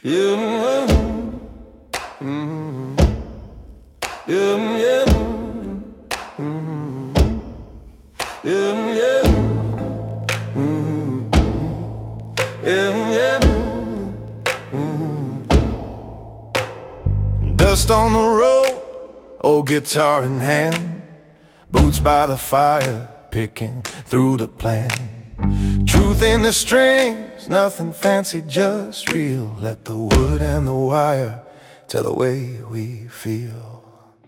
Yeah, mm, yeah, yeah, mm, yeah, yeah, mm, yeah, yeah, mm. Dust on the road, old guitar in hand, boots by the fire, picking through the plan. Truth in the strings, nothing fancy, just real. Let the wood and the wire tell the way we feel.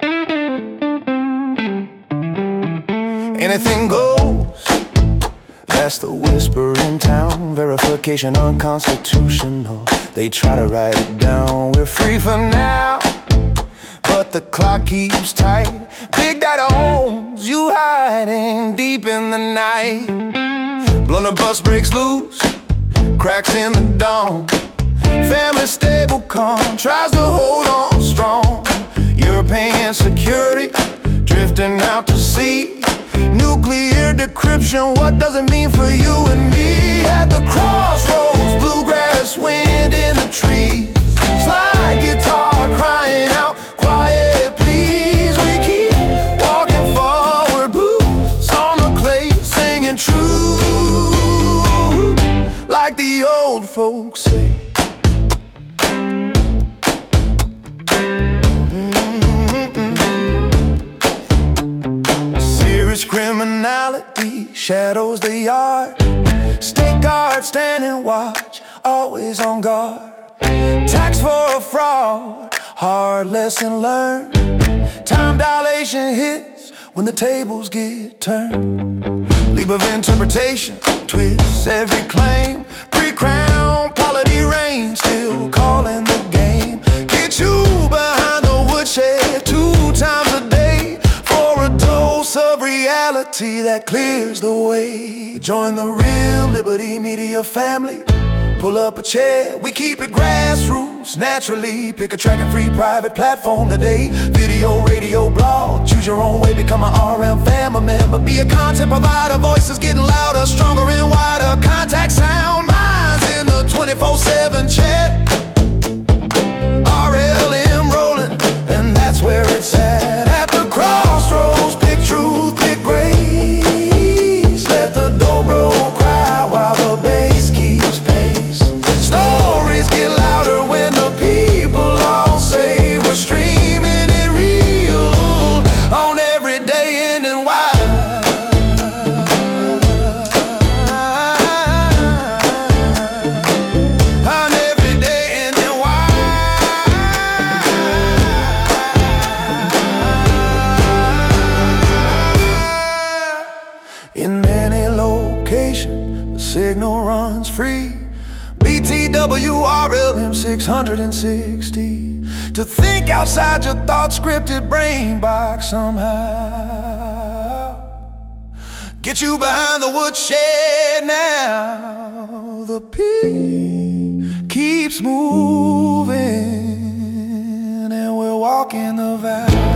Anything goes, that's the whisper in town. Verification unconstitutional, they try to write it down. We're free for now, but the clock keeps tight. Big Daddy owns you, hiding deep in the night. Blunderbuss breaks loose, cracks in the dawn. Family stable calm, tries to hold on strong. European security, drifting out to sea. Nuclear decryption, what does it mean for you and me? At the crossroads, bluegrass wind in the trees. Slide guitar crying out, quiet please. We keep walking forward, boots on the clay, singing true, like the old folks say. Serious criminality shadows the yard. Stay guard, stand and watch, always on guard. Tax for a fraud, hard lesson learned. Time dilation hits when the tables get turned. Leap of interpretation twists every claim. Pre-crown polity reign, still calling the game. Get you behind the woodshed 2 times a day for a dose of reality that clears the way. Join the Real Liberty Media family. Pull up a chair, we keep it grassroots naturally. Pick a track and free private platform today. Video, radio, blog, choose your own way. Become an RM family member. Be a content provider, voices getting louder, stronger and wider. Contact sound minds in the 24/7 chat. RLM rolling, and that's where it's at. At the crossroads, pick truth, pick grace. Let the dobro cry while the bass keeps pace. Stories get louder when the people all say we're streaming it real on every day ending wide. On every day ending wide. In many locations, the signal runs free. BTWRLM 660. To think outside your thought-scripted brain box somehow. Get you behind the woodshed now. The peak keeps moving, and we're walking the valley.